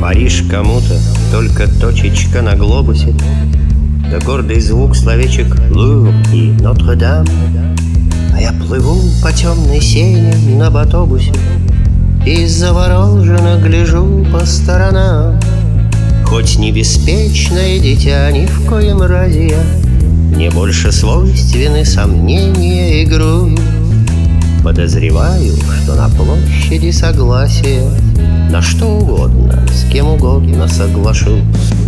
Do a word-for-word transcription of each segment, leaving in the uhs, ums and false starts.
Париж кому-то только точечка на глобусе, да гордый звук словечек Лувр и Нотр-Дам. А я плыву по темной сене на батобусе и завороженно гляжу по сторонам. Хоть не беспечное дитя, ни в коем разе я, мне больше свойственны сомнения и грусть. Подозреваю, что на площади согласия на что угодно, с кем угодно соглашусь.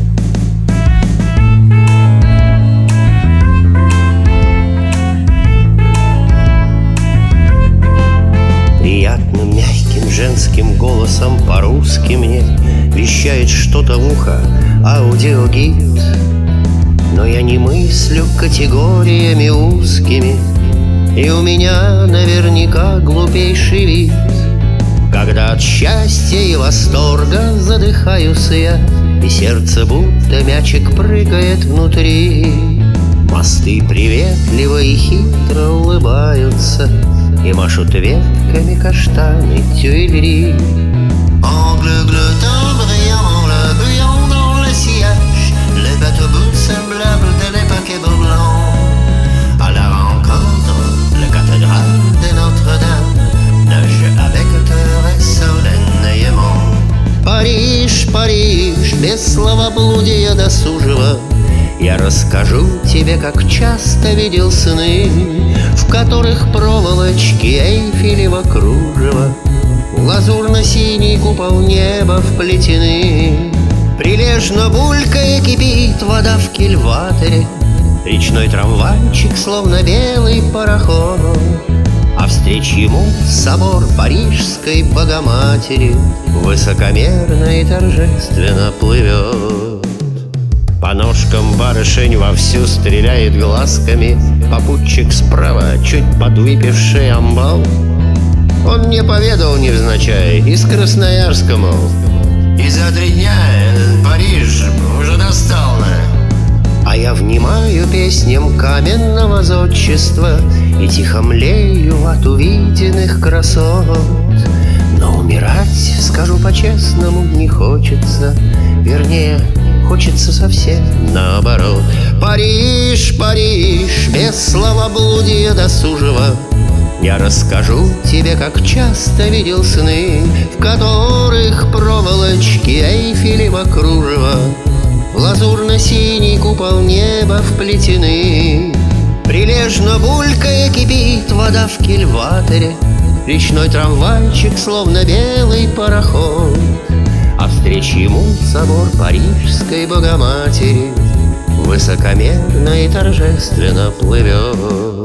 Приятным, мягким, женским голосом по-русски мне вещает что-то в ухо аудиогид. Но я не мыслю категориями узкими, и у меня наверняка глупейший вид, когда от счастья и восторга задыхаюсь я, и сердце будто мячик прыгает внутри. Мосты приветливо и хитро улыбаются и машут ветками каштаны тюильри. Париж, Париж, без словоблудия досужего, я расскажу тебе, как часто видел сны, в которых проволочки Эйфелева кружева, лазурно-синий купол неба вплетены. Прилежно булькая кипит вода в кильватере, речной трамвайчик, словно белый пароход, а встреч ему собор Парижской Богоматери высокомерно и торжественно плывет. По ножкам барышень вовсю стреляет глазками попутчик справа, чуть подвыпивший амбал. Он мне поведал невзначай из Красноярска, мол, и за три дня этот Париж уже достал на. А я внимаю песням каменного зодчества и тихо млею от увиденных красот. Но умирать, скажу по-честному, не хочется, вернее, хочется совсем наоборот. Париж, Париж, без словоблудия досужего, я расскажу тебе, как часто видел сны, в которых проволочки Эйфелева кружева, в лазурно-синий купол неба вплетены. Прилежно булькая кипит вода в кильватере, речной трамвайчик, словно белый пароход, а встреч ему собор Парижской Богоматери высокомерно и торжественно плывет.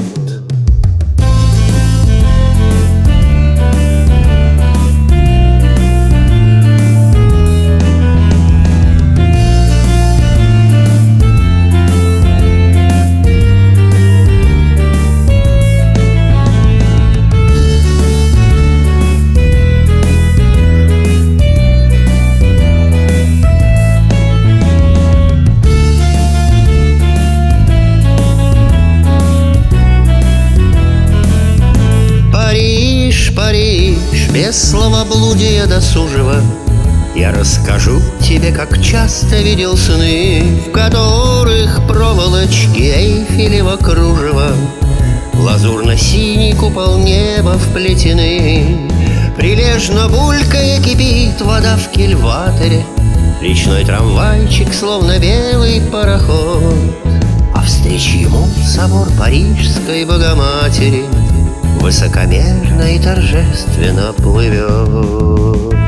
Париж, без словоблудия досужего, я расскажу тебе, как часто видел сны, в которых проволочки Эйфелева кружева, в лазурно-синий купол неба вплетены. Прилежно булькая кипит вода в кильватере, речной трамвайчик, словно белый пароход, а встреч ему собор Парижской Богоматери высокомерно и торжественно плывет.